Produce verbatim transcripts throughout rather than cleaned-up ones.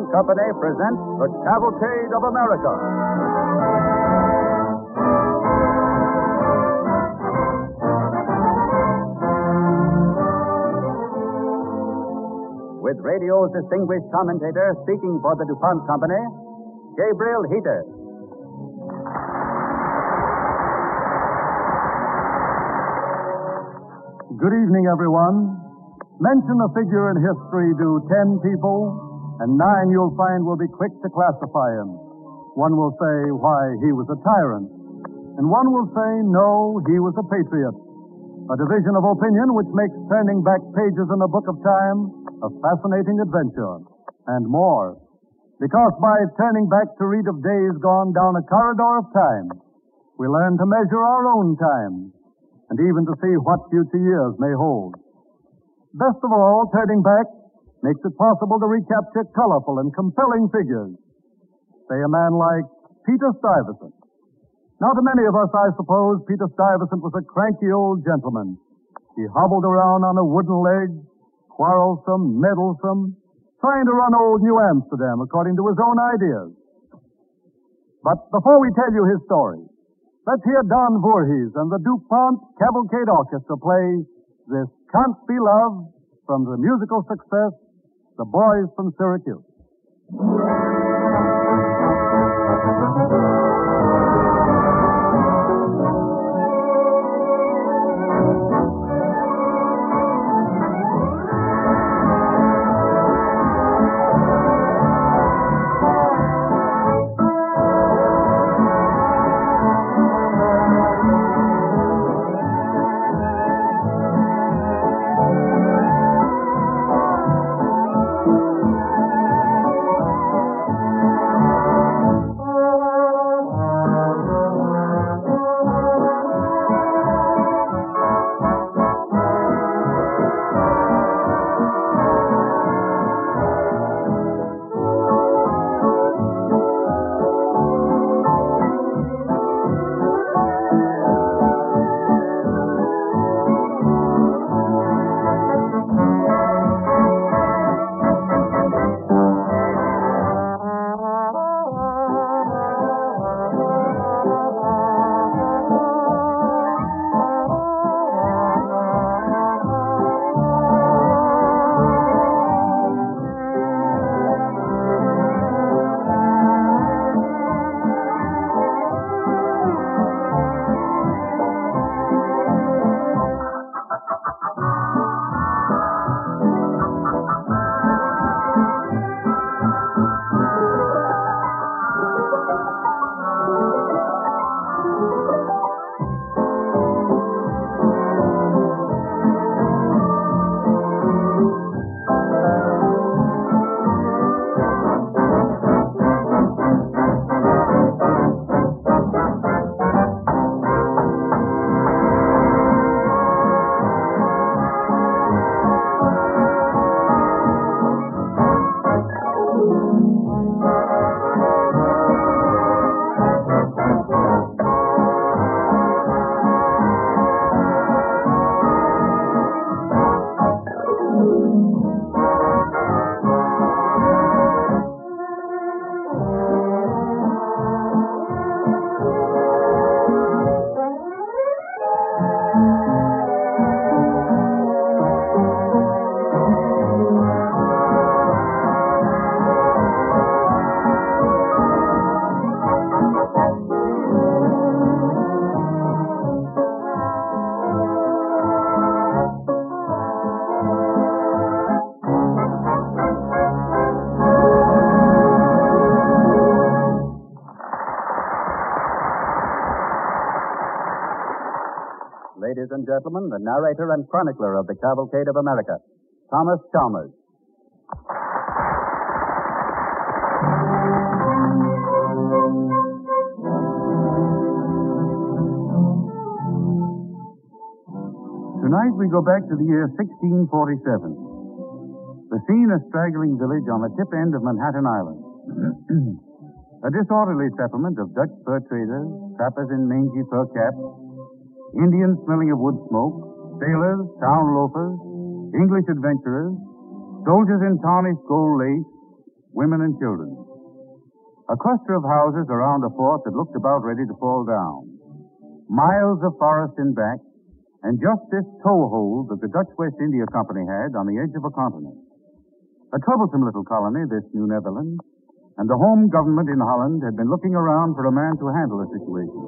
Company presents The Cavalcade of America. With radio's distinguished commentator speaking for the DuPont Company, Gabriel Heater. Good evening, everyone. Mention a figure in history to ten people, and nine you'll find will be quick to classify him. One will say, why, he was a tyrant. And one will say, no, he was a patriot. A division of opinion which makes turning back pages in the book of time a fascinating adventure. And more. Because by turning back to read of days gone down a corridor of time, we learn to measure our own time, and even to see what future years may hold. Best of all, turning back makes it possible to recapture colorful and compelling figures. Say a man like Peter Stuyvesant. Now, to many of us, I suppose, Peter Stuyvesant was a cranky old gentleman. He hobbled around on a wooden leg, quarrelsome, meddlesome, trying to run old New Amsterdam according to his own ideas. But before we tell you his story, let's hear Don Voorhees and the DuPont Cavalcade Orchestra play This Can't Be Love from the musical success, The Boys from Syracuse. Ladies and gentlemen, the narrator and chronicler of the Cavalcade of America, Thomas Chalmers. Tonight we go back to the year sixteen forty-seven. The scene, a straggling village on the tip end of Manhattan Island. A disorderly settlement of Dutch fur traders, trappers in mangy fur caps, Indians smelling of wood smoke, sailors, town loafers, English adventurers, soldiers in tarnished gold lace, women and children. A cluster of houses around a fort that looked about ready to fall down. Miles of forest in back, and just this toehold that the Dutch West India Company had on the edge of a continent. A troublesome little colony, this New Netherlands, and the home government in Holland had been looking around for a man to handle the situation.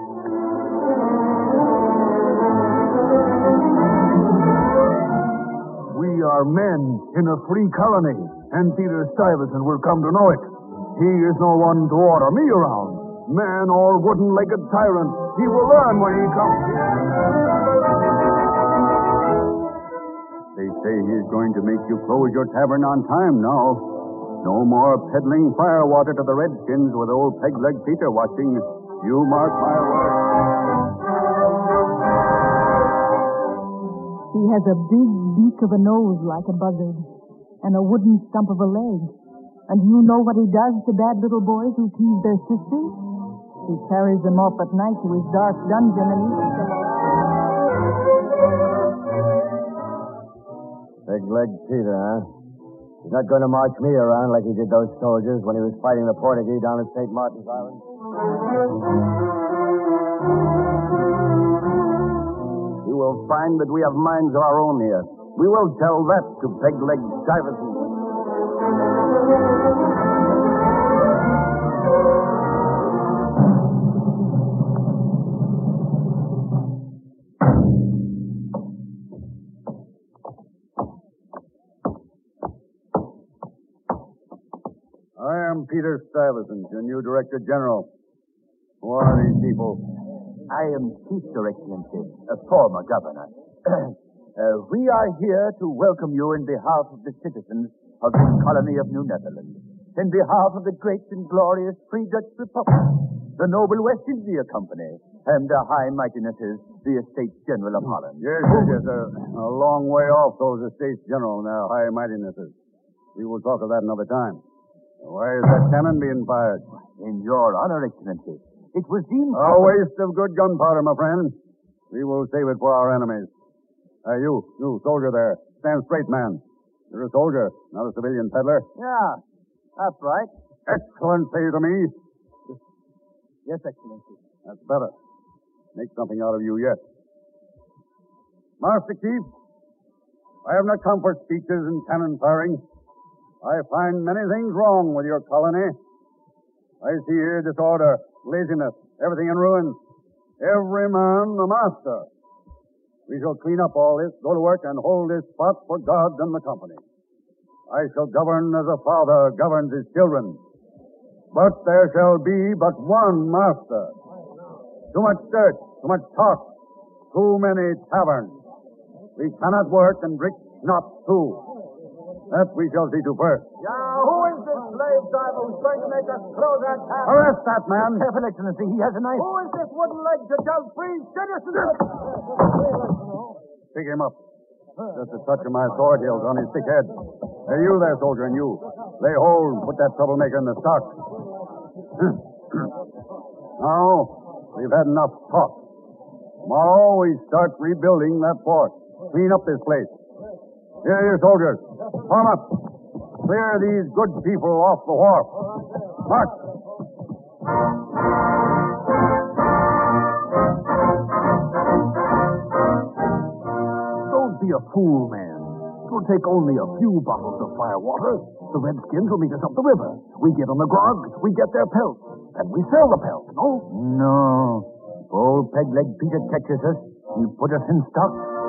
We are men in a free colony, and Peter Stuyvesant will come to know it. He is no one to order me around. Man or wooden-legged tyrant, he will learn when he comes. They say he's going to make you close your tavern on time now. No more peddling firewater to the redskins with old Peg-Leg Peter watching. You mark my words. He has a big beak of a nose like a buzzard, and a wooden stump of a leg. And you know what he does to bad little boys who tease their sisters? He carries them off at night to his dark dungeon and eats them. Big-leg Peter, huh? He's not going to march me around like he did those soldiers when he was fighting the Portuguese down at Saint Martin's Island. You will find that we have minds of our own here. We will tell that to Peg-Leg Stuyvesant. I am Peter Stuyvesant, your new Director General. Who are these people? I am Chief, Your Excellency, a former governor. uh, we are here to welcome you in behalf of the citizens of this colony of New Netherlands, in behalf of the great and glorious Free Dutch Republic, the noble West India Company, and the High Mightinesses, the Estates General of Holland. Yes, yes, yes. A, a long way off those Estates General and their High Mightinesses. We will talk of that another time. Why is that cannon being fired? In your honor, Excellency. It was deemed... A waste of good gunpowder, my friend. We will save it for our enemies. Uh, you, you, soldier there. Stand straight, man. You're a soldier, not a civilian peddler. Yeah, that's right. Excellent, say to me. Yes, Excellency. That's better. Make something out of you yet. Master Chief, I have not come for speeches and cannon firing. I find many things wrong with your colony. I see here disorder, laziness, everything in ruins. Every man a master. We shall clean up all this, go to work, and hold this spot for God and the company. I shall govern as a father governs his children. But there shall be but one master. Too much dirt, too much talk, too many taverns. We cannot work and drink not too. That we shall see to first. Yeah, who is this slave driver who's going to make us throw that hat? Arrest that man. Careful, Excellency. He has a knife. Who is this wooden-legged free citizen? Pick him up. Just a touch of my sword hilts on his thick head. Hey, you there, soldier, and you. Lay hold and put that troublemaker in the stock. Now, we've had enough talk. Tomorrow we start rebuilding that fort. Clean up this place. Here, you soldiers. Form up. Clear these good people off the wharf. March. Don't be a fool, man. It will take only a few bottles of firewater. The redskins will meet us up the river. We get on the grog, we get their pelts, and we sell the pelts, no? No. If old Peg-Leg Peter catches us, he'll put us in stock.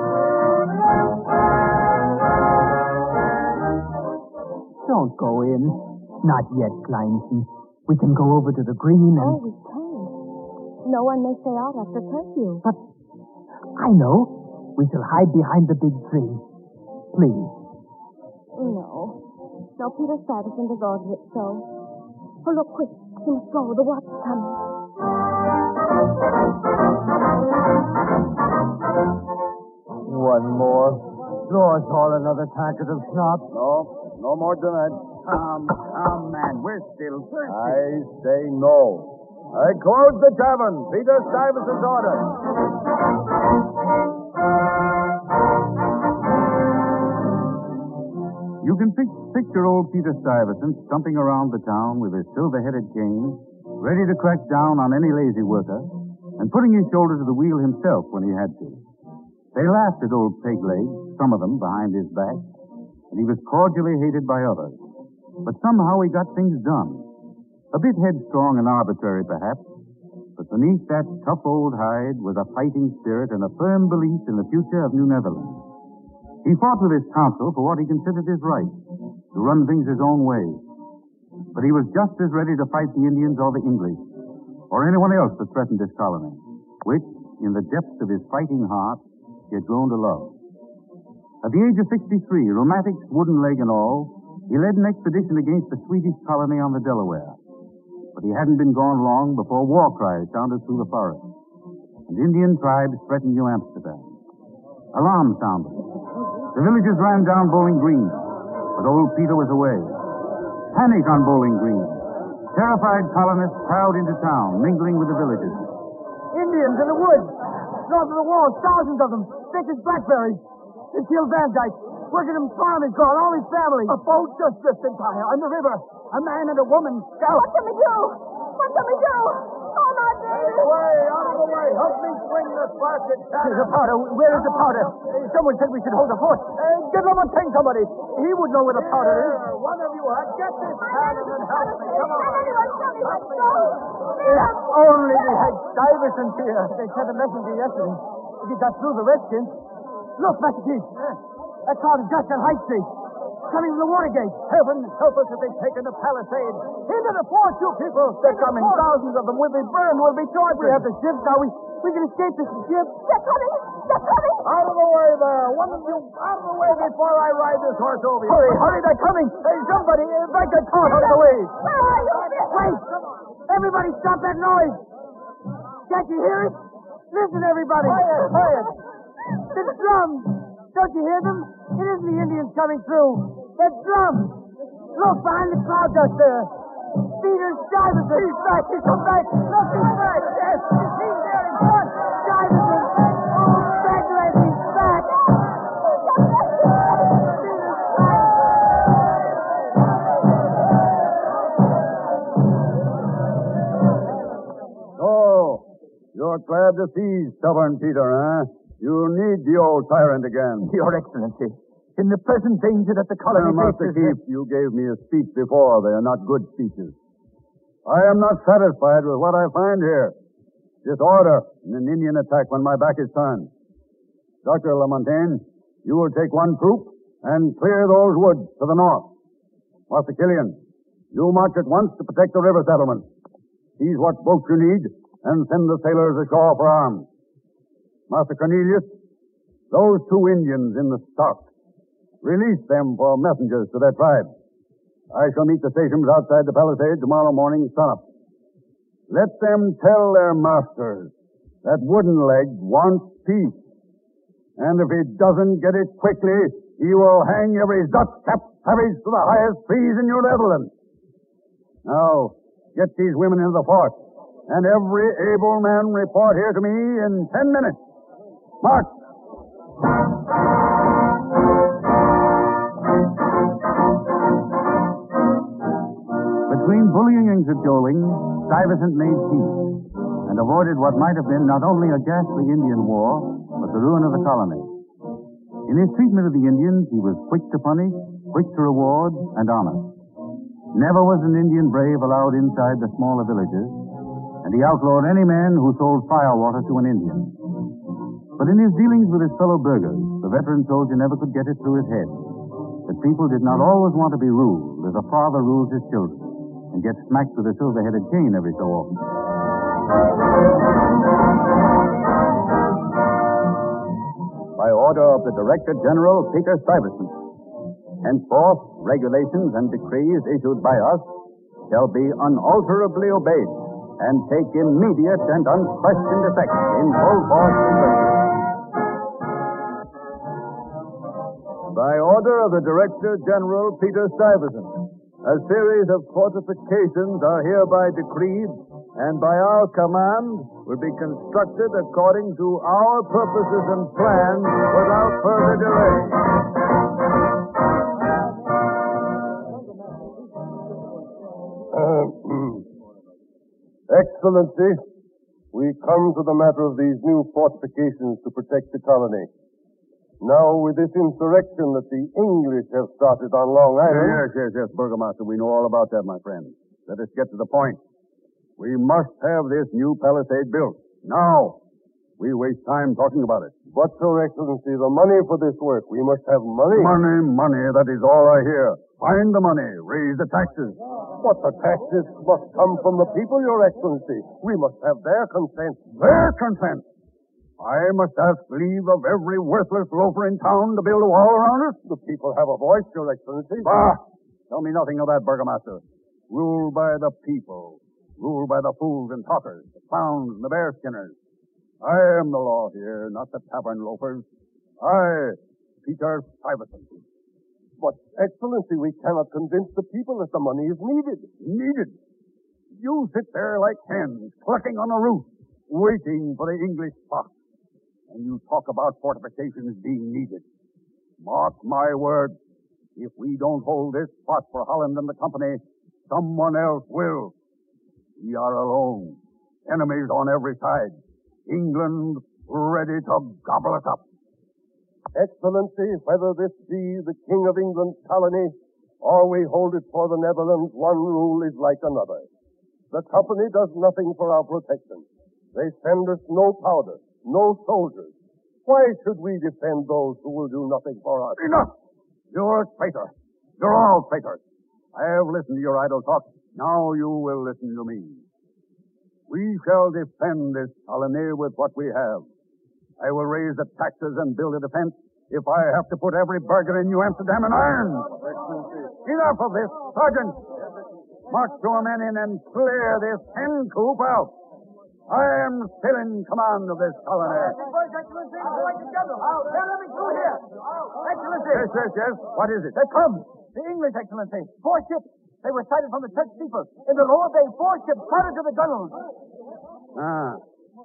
Don't go in. Not yet, Kleinsen. We can go over to the green and... Oh, we can't. No one may stay out after curfew. But I know. We shall hide behind the big tree. Please. No. No, Peter Stuyvesant has ordered it so. Oh, look, quick. He must go. The watch is coming. One more. Draw us all another tankard of schnapps. No, no more tonight. Come, come, man. We're still thirsty. I say no. I close the tavern. Peter Stuyvesant's order. You You can pic- picture old Peter Stuyvesant stumping around the town with his silver-headed cane, ready to crack down on any lazy worker, and putting his shoulder to the wheel himself when he had to. They laughed at old Pegleg, some of them behind his back, and he was cordially hated by others. But somehow he got things done. A bit headstrong and arbitrary, perhaps, but beneath that tough old hide was a fighting spirit and a firm belief in the future of New Netherlands. He fought with his council for what he considered his right, to run things his own way. But he was just as ready to fight the Indians or the English, or anyone else that threatened this colony, which, in the depths of his fighting heart, he had grown to love. At the age of sixty-three, rheumatics, wooden leg and all, he led an expedition against the Swedish colony on the Delaware. But he hadn't been gone long before war cries sounded through the forest, and Indian tribes threatened New Amsterdam. Alarm sounded. The villagers ran down Bowling Green, but old Peter was away. Panic on Bowling Green. Terrified colonists crowd into town, mingling with the villagers. Indians in the woods, north of the walls, thousands of them, thick as blackberries. They killed Van Dyke. Working farm is gone, all his family. A boat just drifted by on the river. A man and a woman. Go. What can we do? What can we do? Oh, my baby. Away, out of the way. Help me swing the spark and There's the powder. Where is the powder? Uh, Someone said we should hold the fort. Uh, get him a ting, somebody. He would know where the powder is. One of you, uh, get this cannon and help me. Come on. Can anyone tell me what's wrong? If only we had Stuyvesant here. They sent a messenger yesterday. If he got through the Redskins. Look, Master Keith. That crowd is just on High Street. Coming from the Watergate. Heaven help us if they've taken the palisade. Into the fort, you people. They're coming. Thousands of them. We'll be burned. We'll be tortured. We have the ship now. We, we can escape this ship. They're coming. They're coming. Out of the way there. One of you out of the way before I ride this horse over you. Hurry, hurry, they're coming. Hey, somebody, uh, back that cart out of the way. Where are you? Wait. Everybody stop that noise. Can't you hear it? Listen, everybody. Quiet, quiet. The drums. Don't you hear them? It isn't the Indians coming through. They're drums. Look, behind the cloud dust there. Peter Stuyvesant. He's back. He's come back. Look, he's back. Yes, he's there in front. Stuyvesant. Douglas, he's back. Peter So, you're glad to see stubborn Peter, huh? You need the old tyrant again. Your Excellency, in the present danger that the colony Now, Master faces... Keith, you gave me a speech before. They are not good speeches. I am not satisfied with what I find here. Disorder and an Indian attack when my back is turned. Doctor Lamontagne, you will take one troop and clear those woods to the north. Master Killian, you march at once to protect the river settlement. Seize what boats you need and send the sailors ashore for arms. Master Cornelius, those two Indians in the stock, release them for messengers to their tribe. I shall meet the stations outside the palisade tomorrow morning sunup. Let them tell their masters that Wooden Leg wants peace. And if he doesn't get it quickly, he will hang every Dutch-capped savage to the highest trees in New Netherlands. Now, get these women into the fort, and every able man report here to me in ten minutes. March! Between bullying and cajoling, Stuyvesant made peace and avoided what might have been not only a ghastly Indian war, but the ruin of the colony. In his treatment of the Indians, he was quick to punish, quick to reward, and honest. Never was an Indian brave allowed inside the smaller villages, and he outlawed any man who sold firewater to an Indian. But in his dealings with his fellow burghers, the veteran soldier never could get it through his head that people did not always want to be ruled as a father rules his children and gets smacked with a silver-headed cane every so often. By order of the Director General, Peter Stuyvesant, henceforth, regulations and decrees issued by us shall be unalterably obeyed and take immediate and unquestioned effect in full force and virtue. By order of the Director General, Peter Stuyvesant, a series of fortifications are hereby decreed and by our command will be constructed according to our purposes and plans without further delay. Excellency, we come to the matter of these new fortifications to protect the colony. Now, with this insurrection that the English have started on Long Island... Yes, yes, yes, Burgomaster. We know all about that, my friend. Let us get to the point. We must have this new palisade built. Now. We waste time talking about it. But, Your Excellency, the money for this work, we must have money. Money, money, that is all I hear. Find the money, raise the taxes. But the taxes must come from the people, Your Excellency. We must have their consent. Their consent? I must ask leave of every worthless loafer in town to build a wall around us? The people have a voice, Your Excellency. Bah! Tell me nothing of that, Burgomaster. Ruled by the people. Ruled by the fools and talkers, the clowns and the bear skinners. I am the law here, not the tavern loafers. I, Peter Stuyvesant. But, Excellency, we cannot convince the people that the money is needed. Needed? You sit there like hens, clucking on a roof, waiting for the English fox. And you talk about fortifications being needed. Mark my words. If we don't hold this spot for Holland and the company, someone else will. We are alone. Enemies on every side. England ready to gobble us up. Excellency, whether this be the King of England's colony or we hold it for the Netherlands, one rule is like another. The company does nothing for our protection. They send us no powder, no soldiers. Why should we defend those who will do nothing for us? Enough! You're a traitor. You're all traitors. I have listened to your idle talk. Now you will listen to me. We shall defend this colony with what we have. I will raise the taxes and build a defense if I have to put every burger in New Amsterdam in irons. Enough of this, Sergeant. March your men in and clear this hen coop out. I am still in command of this colony. Excellency, all together. Hey, let me through here. Excellency. Yes, yes, yes. What is it? They come. The English, Excellency. Four ships. They were sighted from the Czech steeple. In the lower bay, four ships crowded to the gunnels. Ah.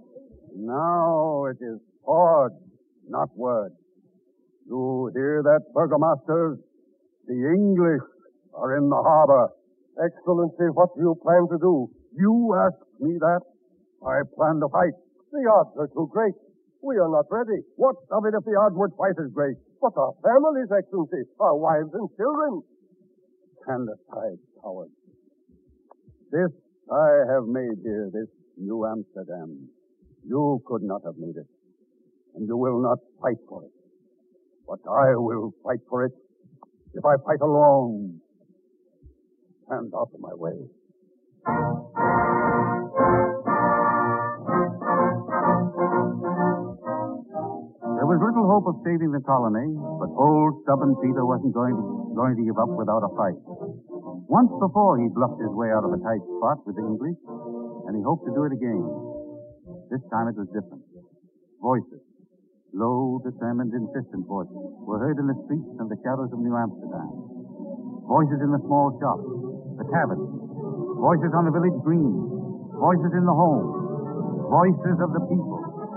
Now it is forge, not word. You hear that, Burgomasters? The English are in the harbor. Excellency, what do you plan to do? You ask me that? I plan to fight. The odds are too great. We are not ready. What of it if the odds were twice as great? But our families, Excellency, our wives and children. Stand aside, cowards. This I have made here, this New Amsterdam. You could not have made it. And you will not fight for it. But I will fight for it if I fight alone. Stand out of my way. There was little hope of saving the colony, but old stubborn Peter wasn't going to, going to give up without a fight. Once before, he bluffed his way out of a tight spot with the English, and he hoped to do it again. This time it was different. Voices, low, determined, insistent voices, were heard in the streets and the shadows of New Amsterdam. Voices in the small shops, the taverns, voices on the village green, voices in the home, voices of the people.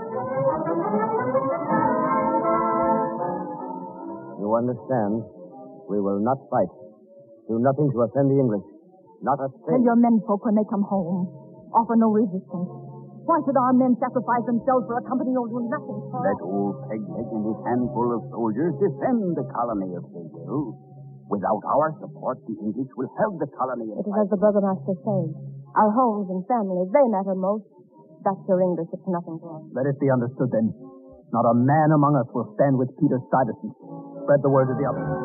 You understand? We will not fight. Do nothing to offend the English. Not a thing. Tell your menfolk when they come home. Offer no resistance. Why should our men sacrifice themselves for a company who'll do nothing for Let us? old Pegleg and his handful of soldiers defend the colony if they will. Without our support, the English will have the colony in It is as the burgomaster says. Our homes and families, they matter most. That's your English. It's nothing to us. Let it be understood, then. Not a man among us will stand with Peter Stuyvesant. Spread the word to the others.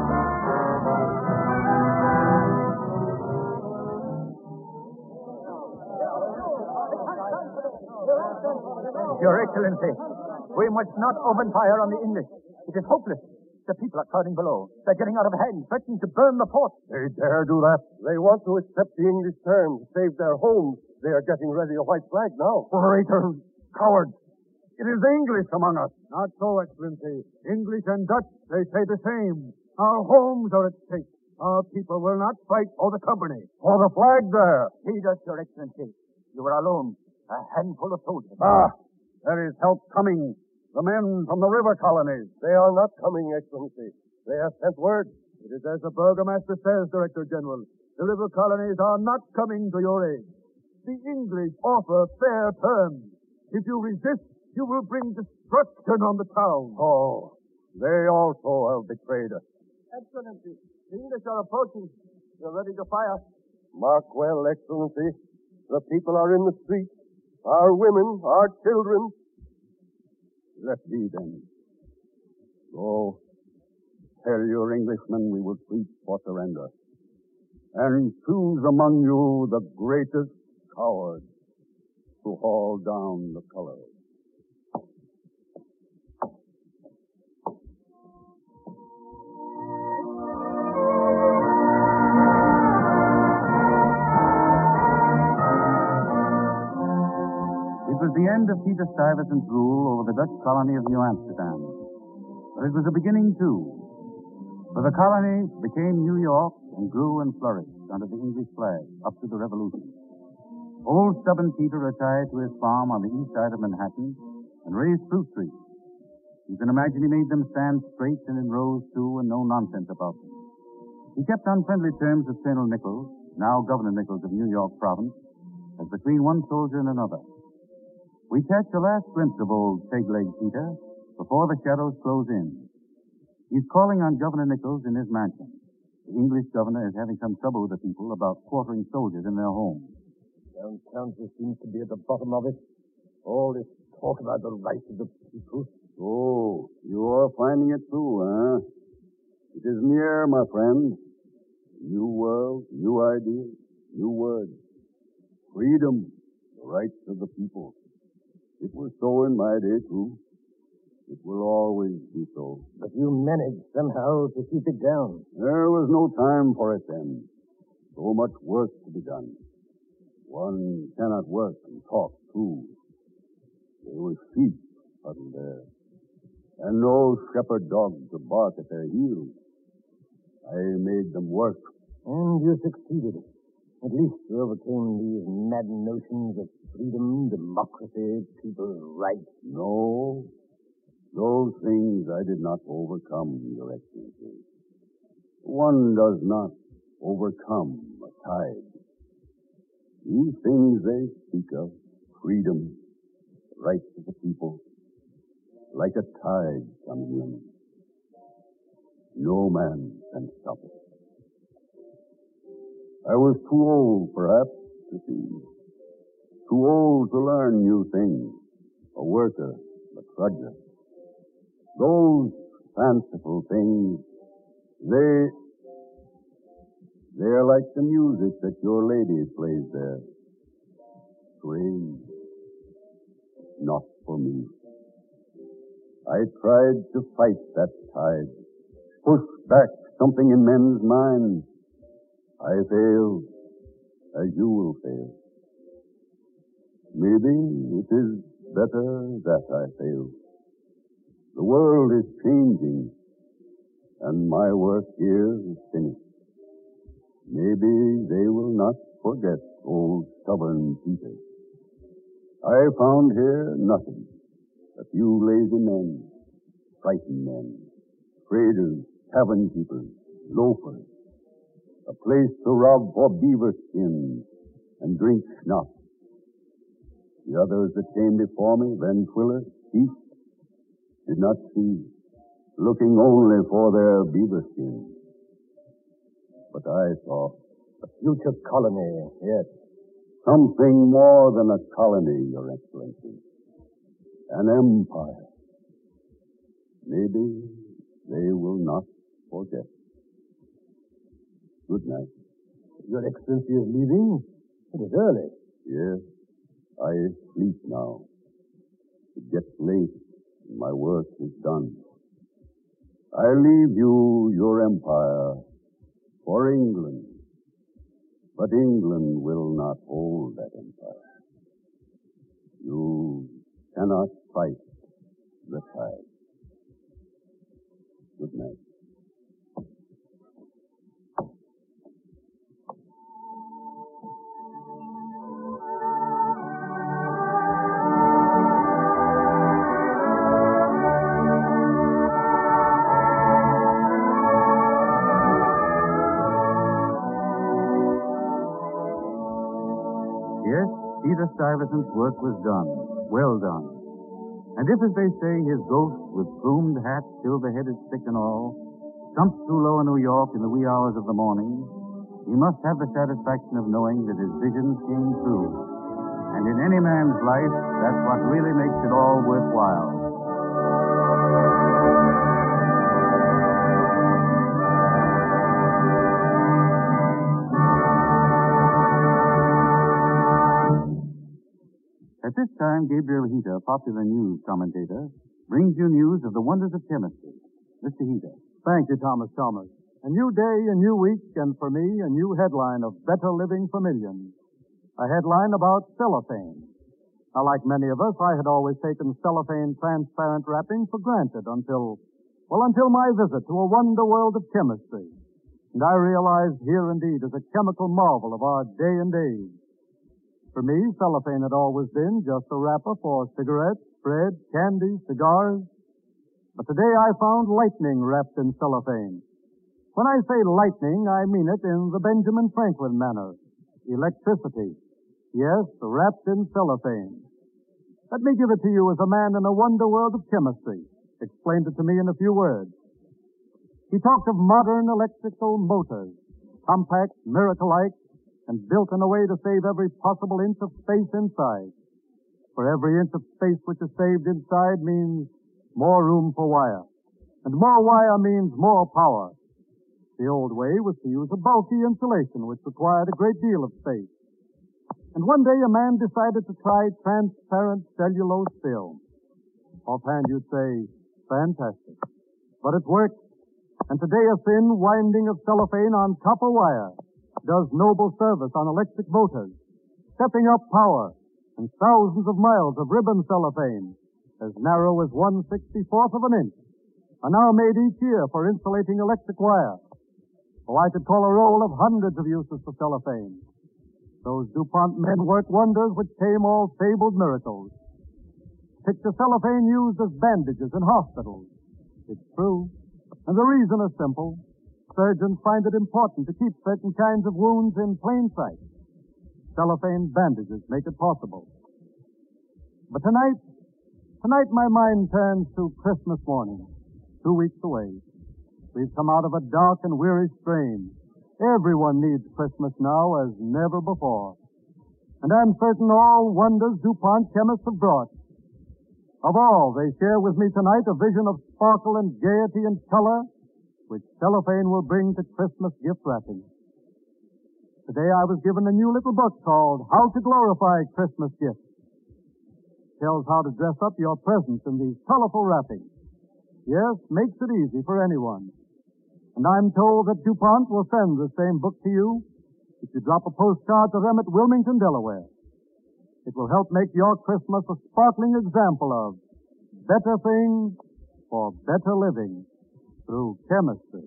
Your Excellency, we must not open fire on the English. It is hopeless. The people are crowding below. They're getting out of hand, threatening to burn the fort. They dare do that? They want to accept the English terms, save their homes. They are getting ready a white flag now. Traitors, cowards. It is English among us. Not so, Excellency. English and Dutch, they say the same. Our homes are at stake. Our people will not fight for the company. For the flag there. Heed us, Your Excellency. You are alone. A handful of soldiers. Ah, there is help coming. The men from the river colonies. They are not coming, Excellency. They have sent word. It is as the burgomaster says, Director General. The river colonies are not coming to your aid. The English offer fair terms. If you resist, you will bring destruction on the town. Oh, they also have betrayed us. Excellency, the English are approaching. They're ready to fire. Mark well, Excellency. The people are in the streets. Our women, our children. Let be then. Go, tell your Englishmen we will treat for surrender. And choose among you the greatest coward to haul down the colors. It was the end of Peter Stuyvesant's rule over the Dutch colony of New Amsterdam. But it was the beginning, too. For the colony became New York and grew and flourished under the English flag up to the Revolution. Old stubborn Peter retired to his farm on the east side of Manhattan and raised fruit trees. You can imagine he made them stand straight and in rows, too, and no nonsense about them. He kept on friendly terms with Colonel Nichols, now Governor Nichols of New York Province, as between one soldier and another. We catch a last glimpse of old peg-legged Peter before the shadows close in. He's calling on Governor Nichols in his mansion. The English governor is having some trouble with the people about quartering soldiers in their homes. Young Kansas seems to be at the bottom of it. All this talk about the rights of the people. Oh, you are finding it too, huh? It is near, my friend. New world, new ideas, new words. Freedom, the rights of the people. It was so in my day, too. It will always be so. But you managed somehow to keep it down. There was no time for it then. So much work to be done. One cannot work and talk, too. There were sheep huddled there, and no shepherd dogs to bark at their heels. I made them work. And you succeeded. At least you overcame these mad notions of freedom, democracy, people's rights. No, those things I did not overcome, Your Excellency. One does not overcome a tide. These things they speak of, freedom, rights of the people, like a tide coming in. No man can stop it. I was too old, perhaps, to see. Too old to learn new things. A worker, a trudger. Those fanciful things, they... they are like the music that your lady plays there. Strange. Not for me. I tried to fight that tide, push back something in men's minds. I failed, as you will fail. Maybe it is better that I failed. The world is changing, and my work here is finished. Maybe they will not forget old stubborn Peter. I found here nothing. A few lazy men, frightened men, traders, tavern keepers, loafers. A place to rob for beaver skins and drink schnapps. The others that came before me, Van Twiller, East, did not see, looking only for their beaver skins. But I saw a future colony, yes. Something more than a colony, Your Excellency. An empire. Maybe they will not forget. Good night. Your Excellency is leaving? It is early. Yes, I sleep now. It gets late. My work is done. I leave you your empire for England. But England will not hold that empire. You cannot fight the tide. Good night. Yes, Stuyvesant's work was done, well done. And if, as they say, his ghost, with plumed hat, silver-headed stick and all, stumps through lower New York in the wee hours of the morning, he must have the satisfaction of knowing that his visions came true. And in any man's life, that's what really makes it all worthwhile. At this time, Gabriel Heater, popular news commentator, brings you news of the wonders of chemistry. Mister Heater. Thank you, Thomas Chalmers. A new day, a new week, and for me, a new headline of Better Living for Millions. A headline about cellophane. Now, like many of us, I had always taken cellophane transparent wrapping for granted until, well, until my visit to a wonder world of chemistry. And I realized here indeed is a chemical marvel of our day and age. For me, cellophane had always been just a wrapper for cigarettes, bread, candy, cigars. But today I found lightning wrapped in cellophane. When I say lightning, I mean it in the Benjamin Franklin manner. Electricity. Yes, wrapped in cellophane. Let me give it to you as a man in a wonder world of chemistry. Explained it to me in a few words. He talked of modern electrical motors, compact, miracle-like, and built in a way to save every possible inch of space inside. For every inch of space which is saved inside means more room for wire. And more wire means more power. The old way was to use a bulky insulation which required a great deal of space. And one day a man decided to try transparent cellulose film. Offhand you'd say, fantastic. But it worked. And today a thin winding of cellophane on copper wire does noble service on electric motors, stepping up power, and thousands of miles of ribbon cellophane, as narrow as one sixty-fourth of an inch, are now made each year for insulating electric wire. Oh, I could call a roll of hundreds of uses for cellophane. Those DuPont men work wonders which tame all fabled miracles. Picture cellophane used as bandages in hospitals. It's true, and the reason is simple. Surgeons find it important to keep certain kinds of wounds in plain sight. Cellophane bandages make it possible. But tonight, tonight my mind turns to Christmas morning, two weeks away. We've come out of a dark and weary strain. Everyone needs Christmas now as never before. And I'm certain all wonders DuPont chemists have brought. Of all, they share with me tonight a vision of sparkle and gaiety and color which cellophane will bring to Christmas gift wrapping. Today I was given a new little book called How to Glorify Christmas Gifts. It tells how to dress up your presents in these colorful wrappings. Yes, makes it easy for anyone. And I'm told that DuPont will send the same book to you if you drop a postcard to them at Wilmington, Delaware. It will help make your Christmas a sparkling example of better things for better living through chemistry.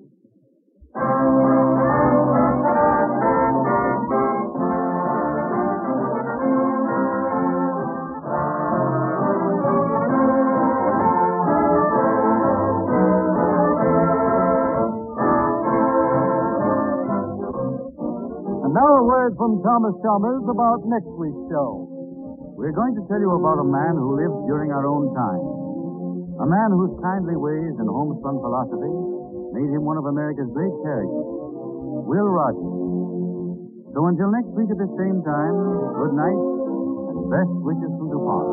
And now a word from Thomas Chalmers about next week's show. We're going to tell you about a man who lived during our own time. A man whose kindly ways and homespun philosophy made him one of America's great characters, Will Rogers. So until next week at the same time, good night and best wishes from DuPont.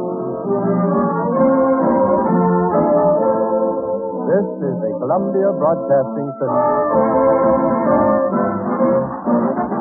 This is the Columbia Broadcasting System.